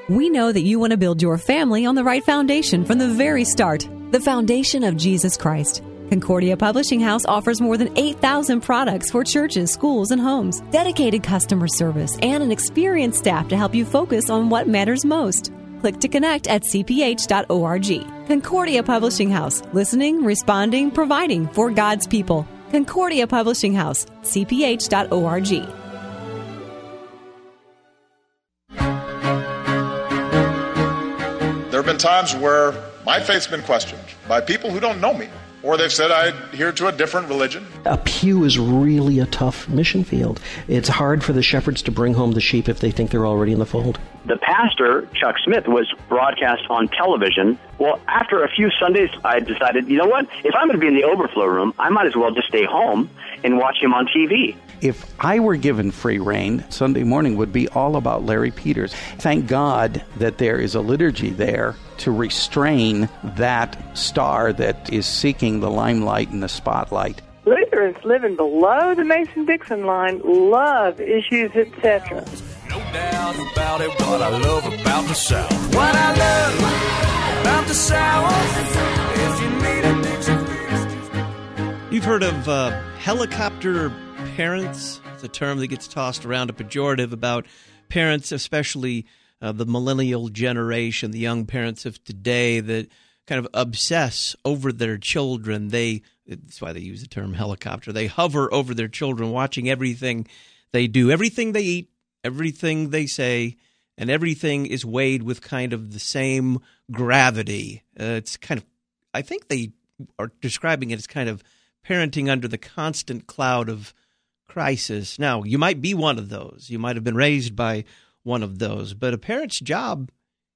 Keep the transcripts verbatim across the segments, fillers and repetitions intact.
We know that you want to build your family on the right foundation from the very start, the foundation of Jesus Christ. Concordia Publishing House offers more than eight thousand products for churches, schools, and homes, dedicated customer service, and an experienced staff to help you focus on what matters most. Click to connect at c p h dot org. Concordia Publishing House, listening, responding, providing for God's people. Concordia Publishing House, c p h dot org. There have been times where my faith's been questioned by people who don't know me, or they've said I adhere to a different religion. A pew is really a tough mission field. It's hard for the shepherds to bring home the sheep if they think they're already in the fold. The pastor, Chuck Smith, was broadcast on television. Well, after a few Sundays, I decided, you know what? If I'm going to be in the overflow room, I might as well just stay home and watch him on T V. If I were given free reign, Sunday morning would be all about Larry Peters. Thank God that there is a liturgy there to restrain that star that is seeking the limelight and the spotlight. Lutherans living below the Mason-Dixon line love Issues, et cetera. No doubt about it, what I love about the South. What I love about the South. If you need a Dixie. You've heard of uh, helicopter parents. It's a term that gets tossed around, a pejorative about parents, especially uh, the millennial generation, the young parents of today that kind of obsess over their children. They That's why they use the term helicopter. They hover over their children, watching everything they do, everything they eat, everything they say, and everything is weighed with kind of the same gravity. Uh, it's kind of, I think they are describing it as kind of parenting under the constant cloud of crisis. Now, you might be one of those. You might have been raised by one of those. But a parent's job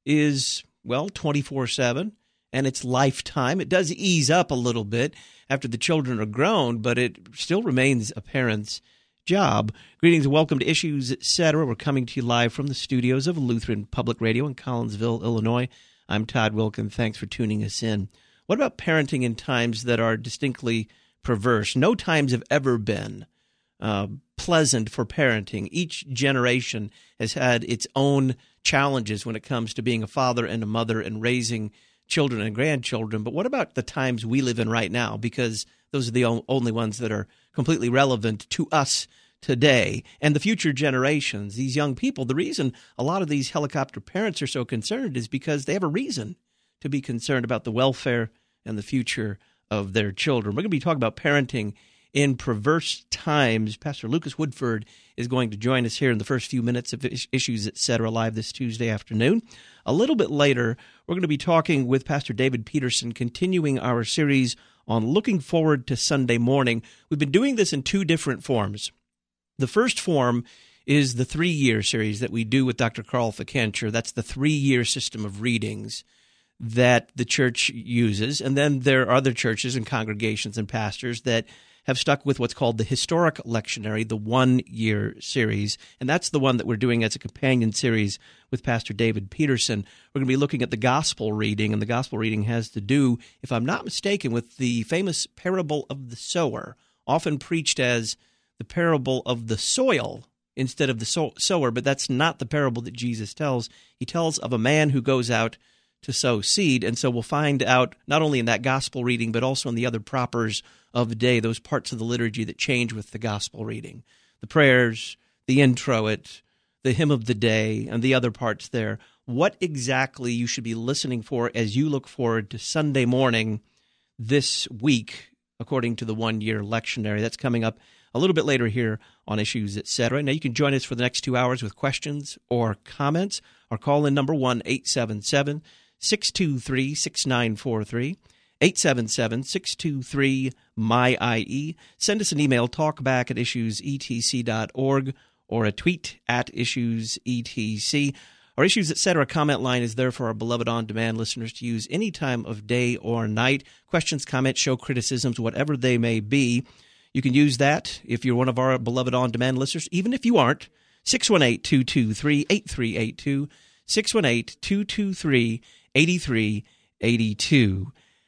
is, well, twenty-four seven, and it's lifetime. It does ease up a little bit after the children are grown, but it still remains a parent's job. Greetings and welcome to Issues, et cetera. We're coming to you live from the studios of Lutheran Public Radio in Collinsville, Illinois. I'm Todd Wilkin. Thanks for tuning us in. What about parenting in times that are distinctly perverse? No times have ever been uh, pleasant for parenting. Each generation has had its own challenges when it comes to being a father and a mother and raising children and grandchildren. But what about the times we live in right now? Because those are the only ones that are completely relevant to us today and the future generations, these young people. The reason a lot of these helicopter parents are so concerned is because they have a reason to be concerned about the welfare and the future of their children. We're going to be talking about parenting in perverse times. Pastor Lucas Woodford is going to join us here in the first few minutes of Issues, et cetera, live this Tuesday afternoon. A little bit later, we're going to be talking with Pastor David Peterson, continuing our series on looking forward to Sunday morning. We've been doing this in two different forms. The first form is the three-year series that we do with Doctor Carl Fikencher. That's the three-year system of readings that the church uses. And then there are other churches and congregations and pastors that have stuck with what's called the Historic Lectionary, the one-year series. And that's the one that we're doing as a companion series with Pastor David Peterson. We're going to be looking at the gospel reading, and the gospel reading has to do, if I'm not mistaken, with the famous parable of the sower, often preached as the parable of the soil instead of the so- sower, but that's not the parable that Jesus tells. He tells of a man who goes out to sow seed, and so we'll find out not only in that gospel reading, but also in the other propers of the day, those parts of the liturgy that change with the gospel reading, the prayers, the introit, the hymn of the day, and the other parts there. What exactly you should be listening for as you look forward to Sunday morning this week, according to the one-year lectionary. That's coming up a little bit later here on Issues, et cetera. Now, you can join us for the next two hours with questions or comments. Our call-in number, one eight seven seven, six two three, six nine four three, eight seven seven, six two three, M Y I E. Send us an email, talkback at issues e t c dot org, or a tweet at issues e t c. Our Issues, et cetera comment line is there for our beloved on-demand listeners to use any time of day or night. Questions, comments, show criticisms, whatever they may be. You can use that if you're one of our beloved on-demand listeners, even if you aren't. six one eight, two two three, eight three eight two, six one eight, two two three, eight three eight two.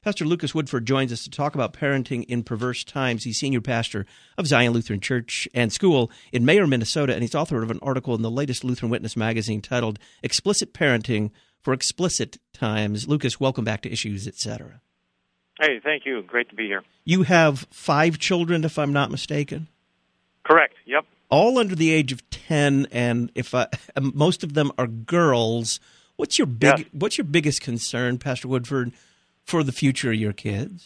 Pastor Lucas Woodford joins us to talk about parenting in perverse times. He's senior pastor of Zion Lutheran Church and School in Mayer, Minnesota, and he's author of an article in the latest Lutheran Witness magazine titled Explicit Parenting for Explicit Times. Lucas, welcome back to Issues, et cetera. Hey, thank you. Great to be here. You have five children, if I'm not mistaken? Correct. Yep. All under the age of ten, and if I, most of them are girls. What's your big? Yes. What's your biggest concern, Pastor Woodford, for the future of your kids?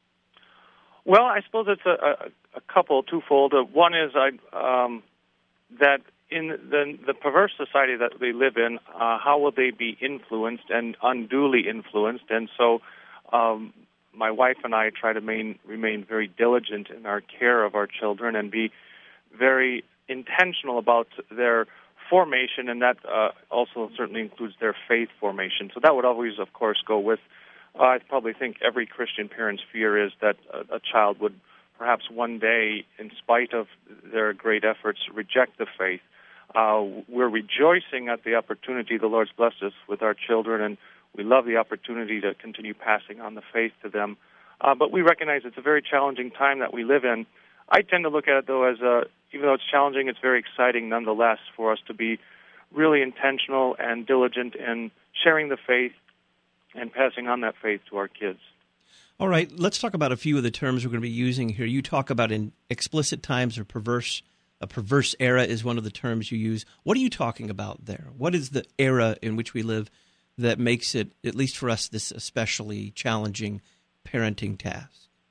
Well, I suppose it's a, a, a couple, twofold. Uh, one is I, um, that in the, the perverse society that we live in, uh, how will they be influenced and unduly influenced? And so um, my wife and I try to main, remain very diligent in our care of our children and be very intentional about their formation, and that uh, also certainly includes their faith formation. So that would always, of course, go with, uh, I probably think every Christian parent's fear is that a, a child would perhaps one day, in spite of their great efforts, reject the faith. Uh, we're rejoicing at the opportunity the Lord's blessed us with our children, and we love the opportunity to continue passing on the faith to them. Uh, but we recognize it's a very challenging time that we live in. I tend to look at it, though, as a, even though it's challenging, it's very exciting nonetheless for us to be really intentional and diligent in sharing the faith and passing on that faith to our kids. All right, let's talk about a few of the terms we're going to be using here. You talk about in explicit times or perverse, a perverse era is one of the terms you use. What are you talking about there? What is the era in which we live that makes it, at least for us, this especially challenging parenting task?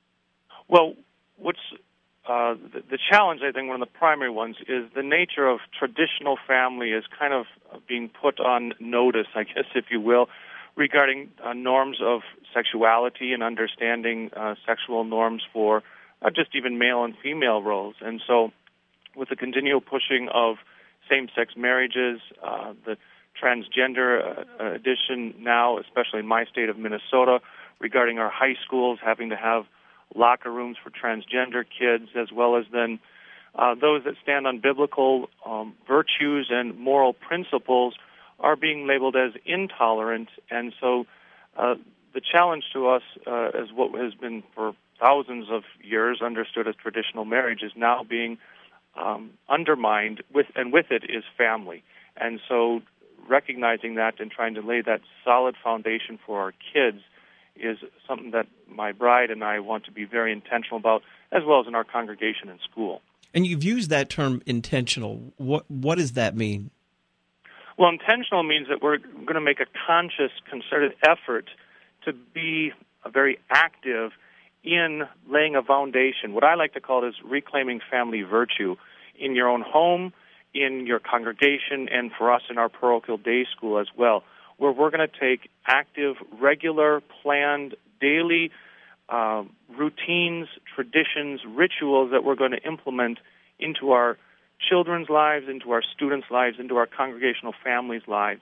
Well, what's uh, the, the challenge, I think, one of the primary ones, is the nature of traditional family is kind of being put on notice, I guess, if you will, regarding uh, norms of sexuality and understanding uh, sexual norms for uh, just even male and female roles. And so with the continual pushing of same-sex marriages, uh, the transgender uh, addition now, especially in my state of Minnesota, regarding our high schools having to have locker rooms for transgender kids, as well as then uh, those that stand on biblical um, virtues and moral principles are being labeled as intolerant. And so uh, the challenge to us, uh, as what has been for thousands of years understood as traditional marriage, is now being um, undermined, with, and with it is family. And so recognizing that and trying to lay that solid foundation for our kids is something that my bride and I want to be very intentional about, as well as in our congregation and school. And you've used that term intentional. What what does that mean? Well, intentional means that we're going to make a conscious, concerted effort to be very active in laying a foundation. What I like to call it is reclaiming family virtue in your own home, in your congregation, and for us in our parochial day school as well, where we're going to take active, regular, planned, daily uh, routines, traditions, rituals that we're going to implement into our children's lives, into our students' lives, into our congregational families' lives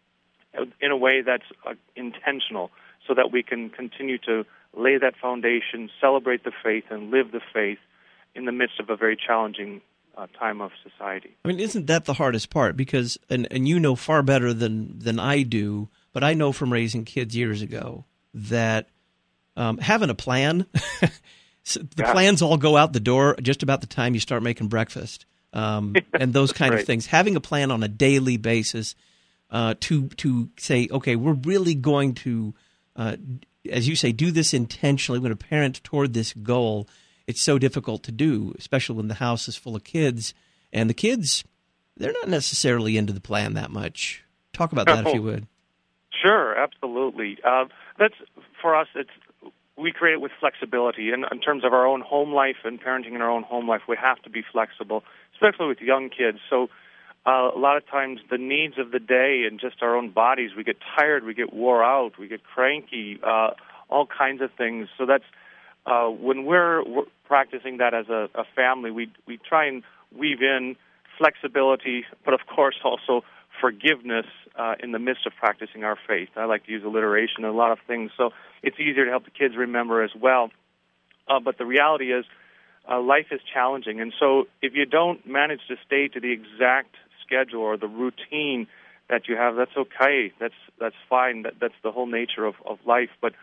in a way that's uh, intentional, so that we can continue to lay that foundation, celebrate the faith, and live the faith in the midst of a very challenging uh, time of society. I mean, isn't that the hardest part? Because, and, and you know far better than, than I do, but I know from raising kids years ago that um, having a plan, so the yeah. plans all go out the door just about the time you start making breakfast. Um, and those kind right. of things. Having a plan on a daily basis uh, to to say, okay, we're really going to, uh, as you say, do this intentionally. We're going to parent toward this goal. It's so difficult to do, especially when the house is full of kids. And the kids, they're not necessarily into the plan that much. Talk about that, oh, if you would. Sure, absolutely. Uh, that's, for us, it's we create it with flexibility. In, in terms of our own home life and parenting in our own home life, we have to be flexible, especially with young kids. So uh, a lot of times the needs of the day and just our own bodies, we get tired, we get wore out, we get cranky, uh, all kinds of things. So that's uh, when we're, we're practicing that as a, a family, we we try and weave in flexibility, but of course also forgiveness uh, in the midst of practicing our faith. I like to use alliteration and a lot of things, so it's easier to help the kids remember as well. Uh, but the reality is, uh, life is challenging, and so if you don't manage to stay to the exact schedule or the routine that you have, that's okay. That's that's fine. That, that's the whole nature of, of life. But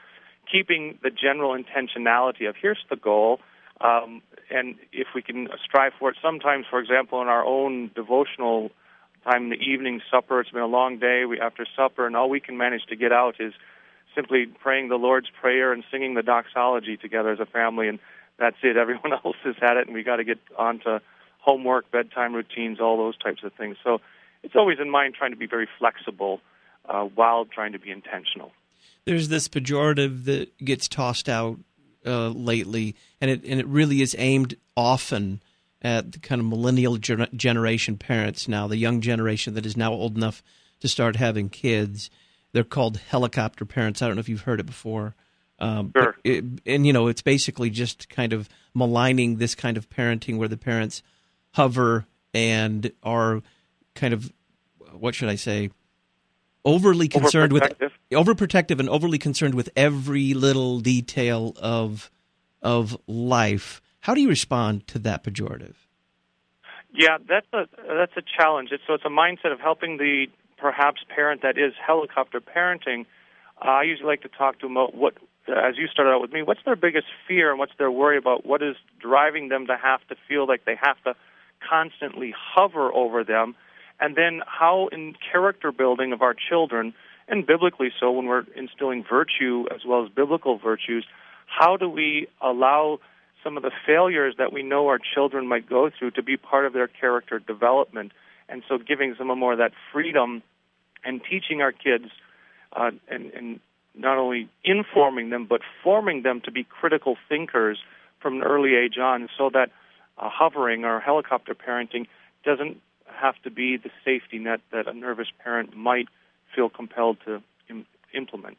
keeping the general intentionality of here's the goal, um, and if we can strive for it. Sometimes, for example, in our own devotional time in the evening, supper, it's been a long day, we after supper, and all we can manage to get out is simply praying the Lord's Prayer and singing the doxology together as a family, and that's it. Everyone else has had it, and we got to get on to homework, bedtime routines, all those types of things. So it's always in mind trying to be very flexible uh, while trying to be intentional. There's this pejorative that gets tossed out uh, lately, and it and it really is aimed often at the kind of millennial ger- generation parents now, the young generation that is now old enough to start having kids. They're called helicopter parents. I don't know if you've heard it before. Um, sure. It, and, you know, it's basically just kind of maligning this kind of parenting where the parents hover and are kind of, what should I say, overly concerned with overprotective and overly concerned with every little detail of of life. How do you respond to that pejorative? Yeah, that's a that's a challenge. It's, so it's a mindset of helping the perhaps parent that is helicopter parenting. Uh, I usually like to talk to them about what, as you started out with me, what's their biggest fear and what's their worry about? What is driving them to have to feel like they have to constantly hover over them? And then how in character building of our children, and biblically so when we're instilling virtue as well as biblical virtues, how do we allow some of the failures that we know our children might go through to be part of their character development? And so giving some more of that freedom and teaching our kids uh, and, and not only informing them but forming them to be critical thinkers from an early age on, so that uh, hovering or helicopter parenting doesn't have to be the safety net that a nervous parent might feel compelled to im- implement.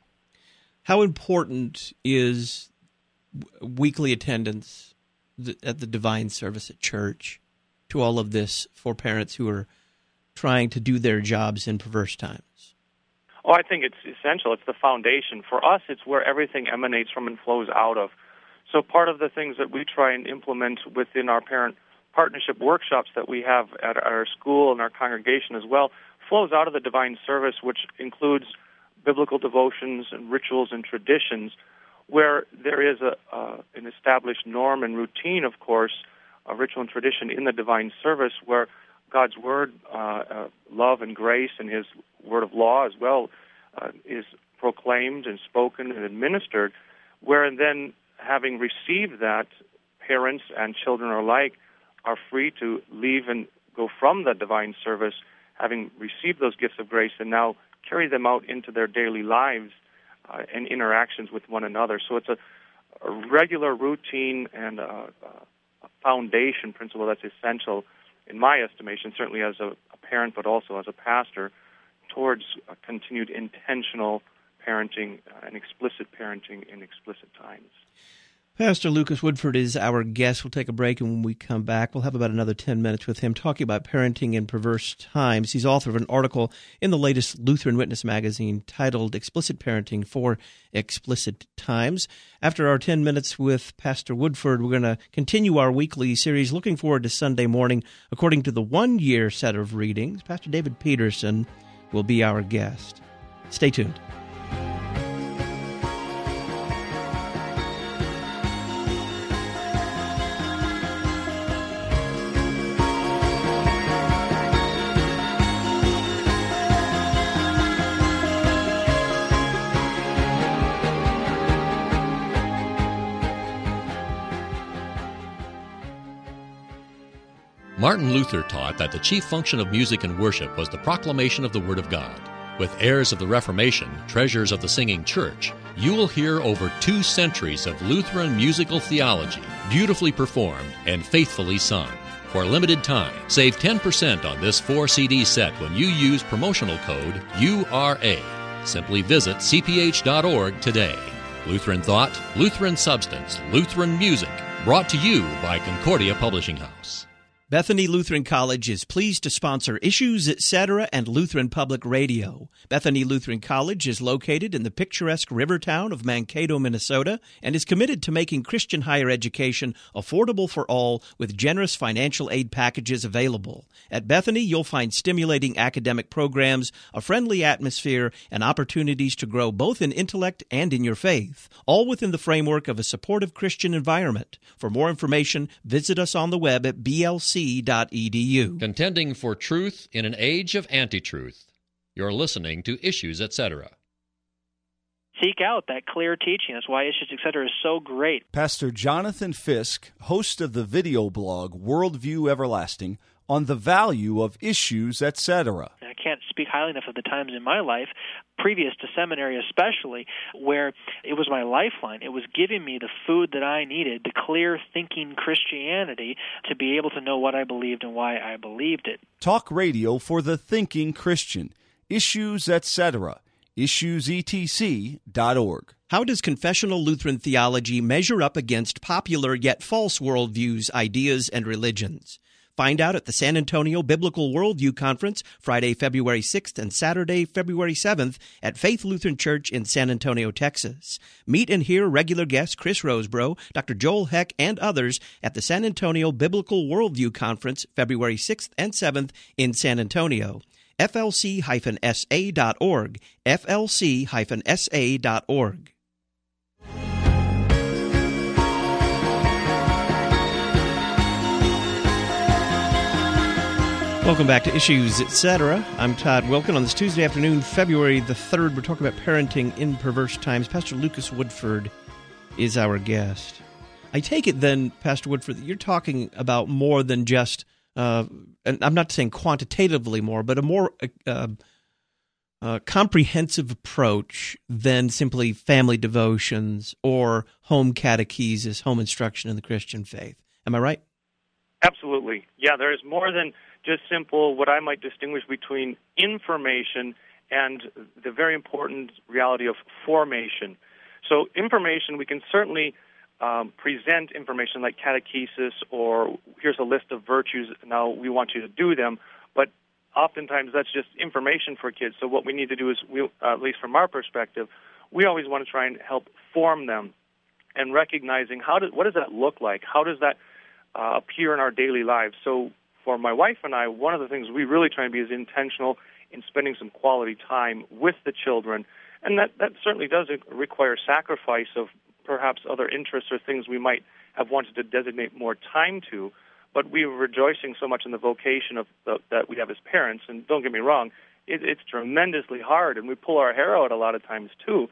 How important is weekly attendance at the divine service at church to all of this for parents who are trying to do their jobs in perverse times? Oh, I think it's essential. It's the foundation. For us, it's where everything emanates from and flows out of. So part of the things that we try and implement within our parent partnership workshops that we have at our school and our congregation as well flows out of the divine service, which includes biblical devotions and rituals and traditions, where there is a uh, an established norm and routine, of course, a ritual and tradition in the divine service where God's word, uh, uh, love and grace, and his word of law as well uh, is proclaimed and spoken and administered, where then having received that, parents and children alike are free to leave and go from the divine service, having received those gifts of grace, and now carry them out into their daily lives uh, and interactions with one another. So it's a, a regular routine and a, a foundation principle that's essential, in my estimation, certainly as a, a parent, but also as a pastor, towards a continued intentional parenting uh, and explicit parenting in explicit times. Pastor Lucas Woodford is our guest. We'll take a break, and when we come back, we'll have about another ten minutes with him talking about parenting in perverse times. He's author of an article in the latest Lutheran Witness magazine titled Explicit Parenting for Explicit Times. After our ten minutes with Pastor Woodford, we're going to continue our weekly series, looking forward to Sunday morning according to the one-year set of readings. Pastor David Peterson will be our guest. Stay tuned. Martin Luther taught that the chief function of music and worship was the proclamation of the Word of God. With airs of the Reformation, treasures of the singing church, you will hear over two centuries of Lutheran musical theology, beautifully performed and faithfully sung. For a limited time, save ten percent on this four C D set when you use promotional code U R A. Simply visit c p h dot org today. Lutheran Thought, Lutheran Substance, Lutheran Music, brought to you by Concordia Publishing House. Bethany Lutheran College is pleased to sponsor Issues, et cetera and Lutheran Public Radio. Bethany Lutheran College is located in the picturesque river town of Mankato, Minnesota, and is committed to making Christian higher education affordable for all with generous financial aid packages available. At Bethany, you'll find stimulating academic programs, a friendly atmosphere, and opportunities to grow both in intellect and in your faith, all within the framework of a supportive Christian environment. For more information, visit us on the web at b l c dot e d u. Contending for truth in an age of anti-truth. You're listening to Issues, et cetera. Seek out that clear teaching. That's why Issues, et cetera is so great. Pastor Jonathan Fisk, host of the video blog Worldview Everlasting, on the value of Issues, et cetera. I can't speak highly enough of the times in my life, previous to seminary especially, where it was my lifeline. It was giving me the food that I needed, the clear thinking Christianity, to be able to know what I believed and why I believed it. Talk radio for the thinking Christian. Issues, et cetera. issues e t c dot org. How does confessional Lutheran theology measure up against popular yet false worldviews, ideas, and religions? Find out at the San Antonio Biblical Worldview Conference, Friday, February sixth and Saturday, February seventh at Faith Lutheran Church in San Antonio, Texas. Meet and hear regular guests Chris Rosebrough, Doctor Joel Heck, and others at the San Antonio Biblical Worldview Conference, February sixth and seventh in San Antonio. f l c dash s a dot org, f l c dash s a dot org. Welcome back to Issues, et cetera. I'm Todd Wilkin. On this Tuesday afternoon, February the third, we're talking about parenting in perverse times. Pastor Lucas Woodford is our guest. I take it then, Pastor Woodford, that you're talking about more than just, uh, and I'm not saying quantitatively more, but a more uh, uh, comprehensive approach than simply family devotions or home catechesis, home instruction in the Christian faith. Am I right? Absolutely. Yeah, there is more than just simple, what I might distinguish between information and the very important reality of formation. So information, we can certainly um, present information like catechesis or here's a list of virtues, now we want you to do them, but oftentimes that's just information for kids. So what we need to do is, we, uh, at least from our perspective, we always want to try and help form them and recognizing how does, what does that look like? How does that uh, appear in our daily lives? So for my wife and I, one of the things we really try and be is intentional in spending some quality time with the children. And that, that certainly does require sacrifice of perhaps other interests or things we might have wanted to designate more time to. But we are rejoicing so much in the vocation of the, that we have as parents. And don't get me wrong, it, it's tremendously hard, and we pull our hair out a lot of times too.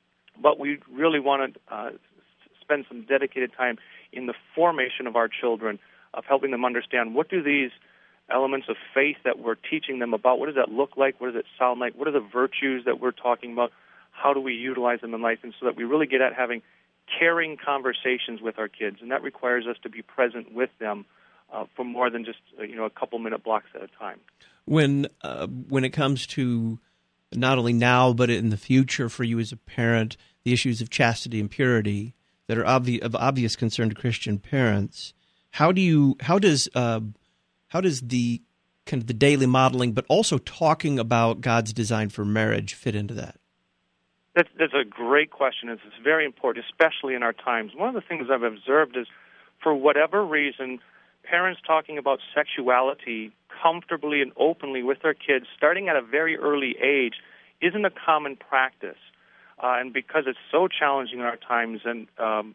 But we really want to uh, spend some dedicated time in the formation of our children, of helping them understand what do these elements of faith that we're teaching them about, what does that look like, what does it sound like, what are the virtues that we're talking about, how do we utilize them in life, and so that we really get at having caring conversations with our kids, and that requires us to be present with them uh, for more than just uh, you know a couple minute blocks at a time. When uh, when it comes to not only now but in the future for you as a parent, the issues of chastity and purity that are obvi- of obvious concern to Christian parents, How do you? How does? Uh, how does the kind of the daily modeling, but also talking about God's design for marriage, fit into that? That's, that's a great question. It's, it's very important, especially in our times. One of the things I've observed is, for whatever reason, parents talking about sexuality comfortably and openly with their kids, starting at a very early age, isn't a common practice. Uh, and because it's so challenging in our times and um,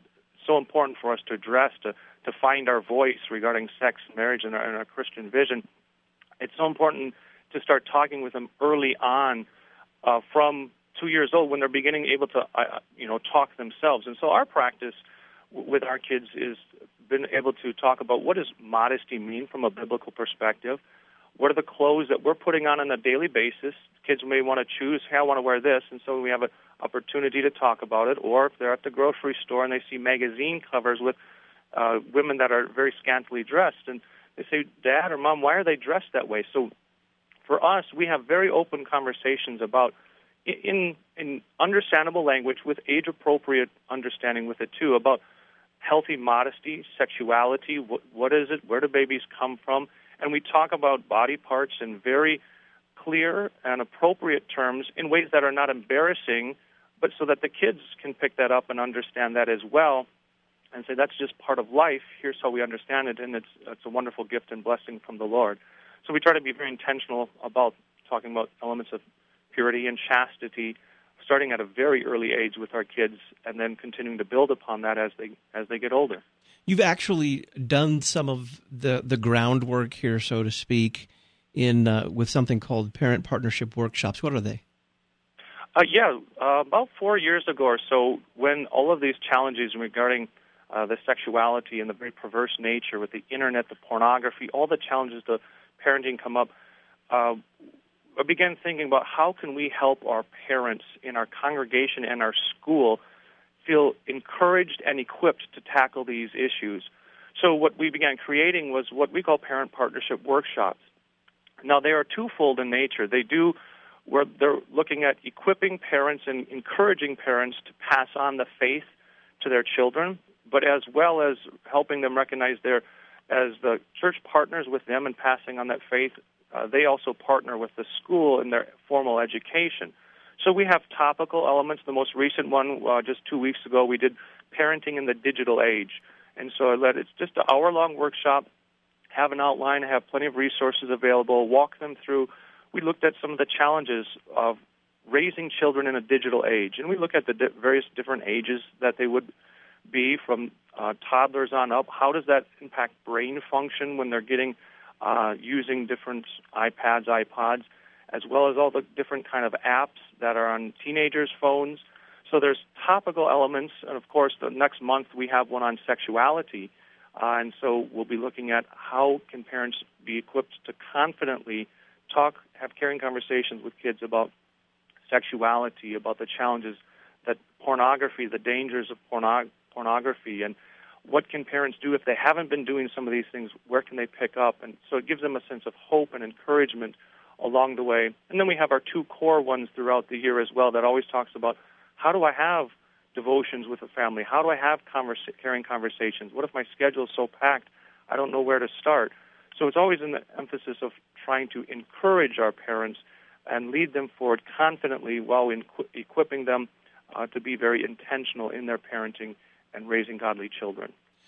so important for us to address, to to find our voice regarding sex, marriage, and our, and our Christian vision, it's so important to start talking with them early on, uh, from two years old, when they're beginning able to, uh, you know, talk themselves. And so our practice w- with our kids is been able to talk about what does modesty mean from a biblical perspective. What are the clothes that we're putting on on a daily basis? Kids may want to choose, hey, I want to wear this, and so we have an opportunity to talk about it. Or if they're at the grocery store and they see magazine covers with Uh, women that are very scantily dressed, and they say, Dad or Mom, why are they dressed that way? So for us, we have very open conversations about, in in understandable language with age-appropriate understanding with it too, about healthy modesty, sexuality, what, what is it, where do babies come from, and we talk about body parts in very clear and appropriate terms in ways that are not embarrassing, but so that the kids can pick that up and understand that as well and say that's just part of life. Here's how we understand it, and it's it's a wonderful gift and blessing from the Lord. So we try to be very intentional about talking about elements of purity and chastity, starting at a very early age with our kids, and then continuing to build upon that as they as they get older. You've actually done some of the, the groundwork here, so to speak, in uh, with something called Parent Partnership Workshops. What are they? Uh, yeah, uh, about four years ago or so, when all of these challenges regarding uh, the sexuality and the very perverse nature with the internet, the pornography, all the challenges to parenting come up, uh, I began thinking about how can we help our parents in our congregation and our school feel encouraged and equipped to tackle these issues. So what we began creating was what we call Parent Partnership Workshops. Now, they are twofold in nature. They do where they're looking at equipping parents and encouraging parents to pass on the faith to their children, but as well as helping them recognize their, as the church partners with them and passing on that faith, uh, they also partner with the school in their formal education. So we have topical elements. The most recent one, uh, just two weeks ago, we did Parenting in the Digital Age. And so I led, it's just an hour-long workshop, have an outline, have plenty of resources available, walk them through. We looked at some of the challenges of raising children in a digital age, and we look at the di- various different ages that they would be from uh, toddlers on up. How does that impact brain function when they're getting uh, using different iPads, iPods, as well as all the different kind of apps that are on teenagers' phones. So there's topical elements, and of course, the next month we have one on sexuality, uh, and so we'll be looking at how can parents be equipped to confidently talk, have caring conversations with kids about sexuality, about the challenges that pornography, the dangers of porno- pornography, and what can parents do if they haven't been doing some of these things, where can they pick up? And so it gives them a sense of hope and encouragement along the way. And then we have our two core ones throughout the year as well that always talks about how do I have devotions with a family? How do I have conversa- caring conversations? What if my schedule is so packed I don't know where to start? So it's always in the emphasis of trying to encourage our parents and lead them forward confidently while in- equipping them uh, to be very intentional in their parenting and raising godly children.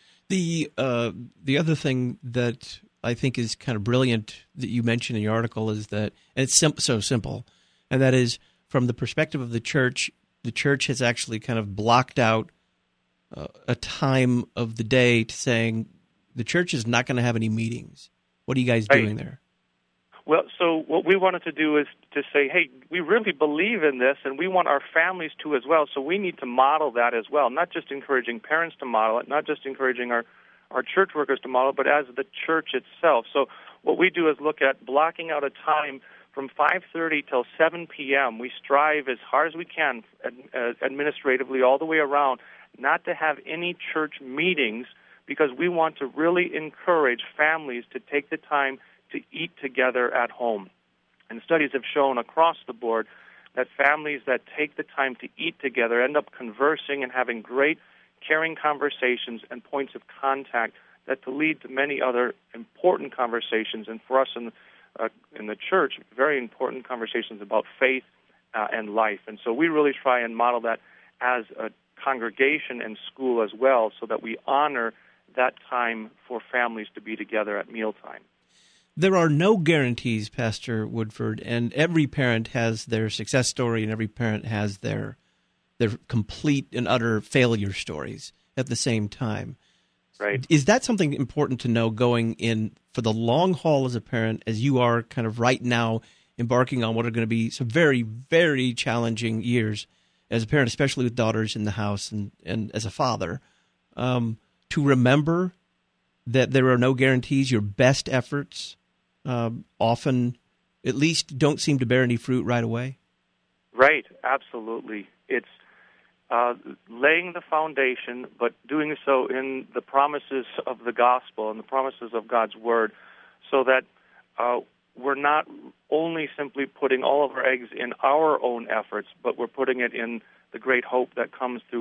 The uh, the other thing that I think is kind of brilliant that you mentioned in your article is that, and it's sim- so simple, and that is from the perspective of the church, the church has actually kind of blocked out uh, a time of the day to saying the church is not going to have any meetings. What are you guys doing right. there? Well, so what we wanted to do is to say, hey, we really believe in this, and we want our families to as well, so we need to model that as well, not just encouraging parents to model it, not just encouraging our, our church workers to model it, but as the church itself. So what we do is look at blocking out a time from five thirty till seven p.m. We strive as hard as we can uh, administratively all the way around not to have any church meetings because we want to really encourage families to take the time to eat together at home. And studies have shown across the board that families that take the time to eat together end up conversing and having great, caring conversations and points of contact that to lead to many other important conversations. And for us in, uh, in the church, very important conversations about faith uh, and life. And so we really try and model that as a congregation and school as well so that we honor that time for families to be together at mealtime. There are no guarantees, Pastor Woodford, and every parent has their success story and every parent has their their complete and utter failure stories at the same time. Right. Is that something important to know going in for the long haul as a parent, as you are kind of right now embarking on what are going to be some very, very challenging years as a parent, especially with daughters in the house and, and as a father, um, to remember that there are no guarantees, your best efforts Um, often, at least, don't seem to bear any fruit right away? Right, absolutely. It's uh, laying the foundation, but doing so in the promises of the gospel and the promises of God's word, so that uh, we're not only simply putting all of our eggs in our own efforts, but we're putting it in the great hope that comes through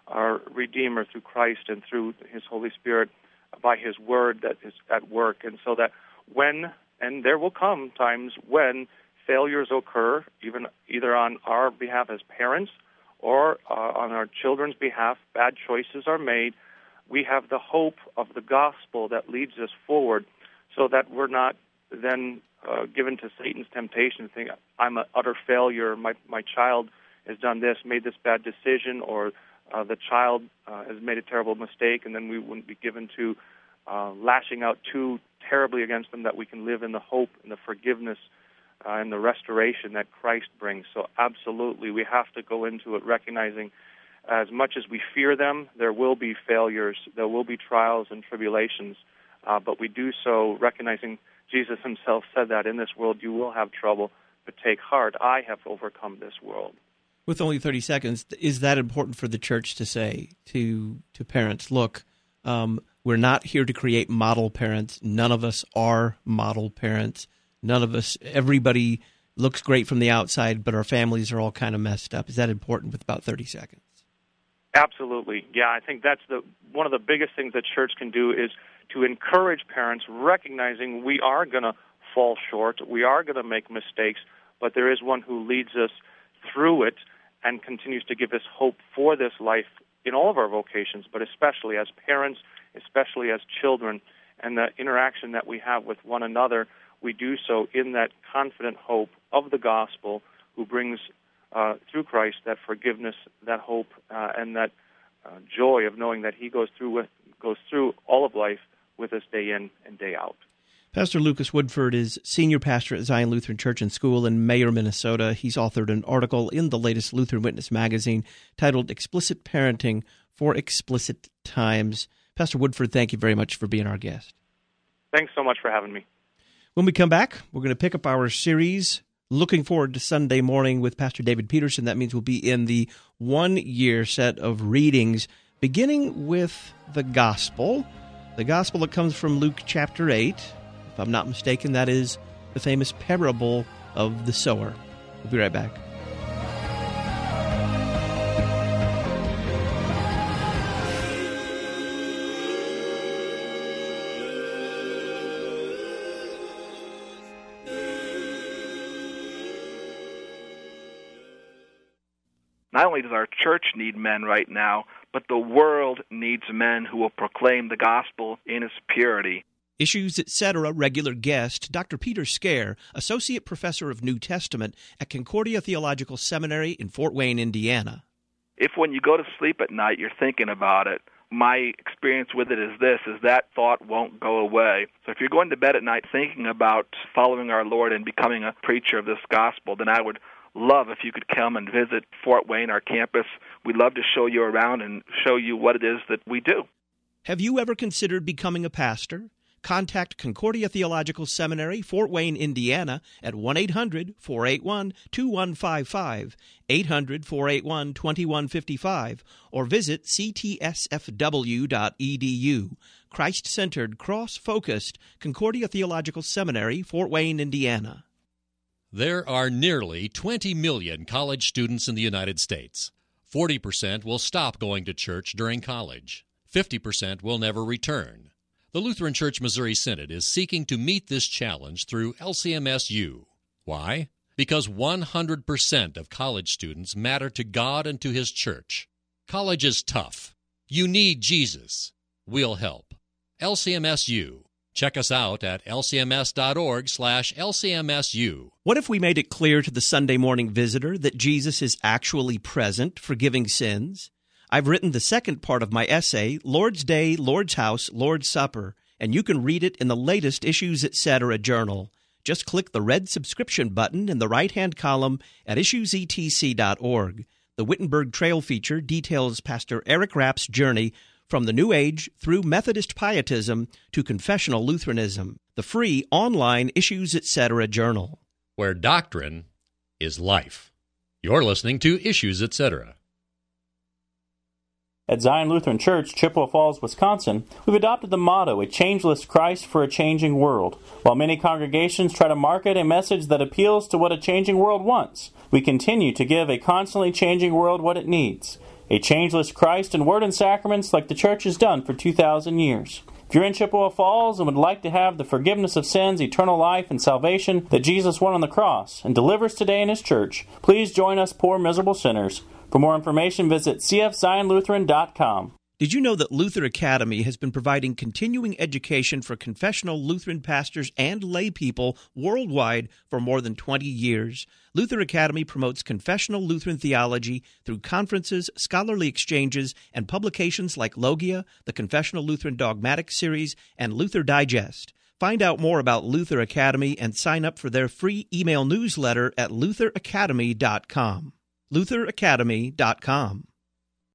our Redeemer through Christ and through His Holy Spirit by His Word that is at work. And so that when, and there will come times when failures occur, even either on our behalf as parents or uh, on our children's behalf, bad choices are made, we have the hope of the gospel that leads us forward so that we're not then uh, given to Satan's temptation to think, I'm an utter failure, my, my child has done this, made this bad decision, or uh, the child uh, has made a terrible mistake, and then we wouldn't be given to uh, lashing out too terribly against them, that we can live in the hope and the forgiveness uh, and the restoration that Christ brings. So absolutely, we have to go into it recognizing as much as we fear them, there will be failures, there will be trials and tribulations, uh, but we do so recognizing Jesus Himself said that in this world you will have trouble, but take heart, I have overcome this world. With only thirty seconds, is that important for the church to say to to parents, look, um, we're not here to create model parents. None of us are model parents. None of us, everybody looks great from the outside, but our families are all kind of messed up. Is that important with about thirty seconds? Absolutely. Yeah, I think that's the one of the biggest things that church can do is to encourage parents, recognizing we are going to fall short, we are going to make mistakes, but there is one who leads us through it and continues to give us hope for this life in all of our vocations, but especially as parents, especially as children, and the interaction that we have with one another, we do so in that confident hope of the gospel who brings Uh, through Christ, that forgiveness, that hope, uh, and that uh, joy of knowing that He goes through with, goes through all of life with us day in and day out. Pastor Lucas Woodford is senior pastor at Zion Lutheran Church and School in Mayer, Minnesota. He's authored an article in the latest Lutheran Witness magazine titled Explicit Parenting for Explicit Times. Pastor Woodford, thank you very much for being our guest. Thanks so much for having me. When we come back, we're going to pick up our series looking forward to Sunday morning with Pastor David Peterson. That means we'll be in the one-year set of readings, beginning with the Gospel. The Gospel that comes from Luke chapter eight. If I'm not mistaken, that is the famous parable of the sower. We'll be right back. Not only does our church need men right now, but the world needs men who will proclaim the gospel in its purity. Issues, et cetera regular guest, Doctor Peter Scare, Associate Professor of New Testament at Concordia Theological Seminary in Fort Wayne, Indiana. If when you go to sleep at night you're thinking about it, my experience with it is this, is that thought won't go away. So if you're going to bed at night thinking about following our Lord and becoming a preacher of this gospel, then I would love if you could come and visit Fort Wayne, our campus. We'd love to show you around and show you what it is that we do. Have you ever considered becoming a pastor? Contact Concordia Theological Seminary, Fort Wayne, Indiana, at one eight hundred, four eight one, two one five five, eight hundred, four eight one, two one five five, or visit c t s f w dot e d u. Christ-centered, cross-focused Concordia Theological Seminary, Fort Wayne, Indiana. There are nearly twenty million college students in the United States. forty percent will stop going to church during college. fifty percent will never return. The Lutheran Church Missouri Synod is seeking to meet this challenge through L C M S U. Why? Because one hundred percent of college students matter to God and to His church. College is tough. You need Jesus. We'll help. L C M S U. Check us out at l c m s dot org slash l c m s u. What if we made it clear to the Sunday morning visitor that Jesus is actually present, forgiving sins? I've written the second part of my essay, Lord's Day, Lord's House, Lord's Supper, and you can read it in the latest Issues et cetera journal. Just click the red subscription button in the right-hand column at issues e t c dot org. The Wittenberg Trail feature details Pastor Eric Rapp's journey from the New Age through Methodist pietism to confessional Lutheranism, the free online Issues et cetera journal. Where doctrine is life. You're listening to Issues et cetera. At Zion Lutheran Church, Chippewa Falls, Wisconsin, we've adopted the motto, a changeless Christ for a changing world. While many congregations try to market a message that appeals to what a changing world wants, we continue to give a constantly changing world what it needs. a changeless Christ in word and sacraments like the Church has done for two thousand years. If you're in Chippewa Falls and would like to have the forgiveness of sins, eternal life, and salvation that Jesus won on the cross and delivers today in His church, please join us poor, miserable sinners. For more information, visit c f zion lutheran dot com. Did you know that Luther Academy has been providing continuing education for confessional Lutheran pastors and lay people worldwide for more than twenty years? Luther Academy promotes confessional Lutheran theology through conferences, scholarly exchanges, and publications like Logia, the Confessional Lutheran Dogmatic Series, and Luther Digest. Find out more about Luther Academy and sign up for their free email newsletter at luther academy dot com. luther academy dot com.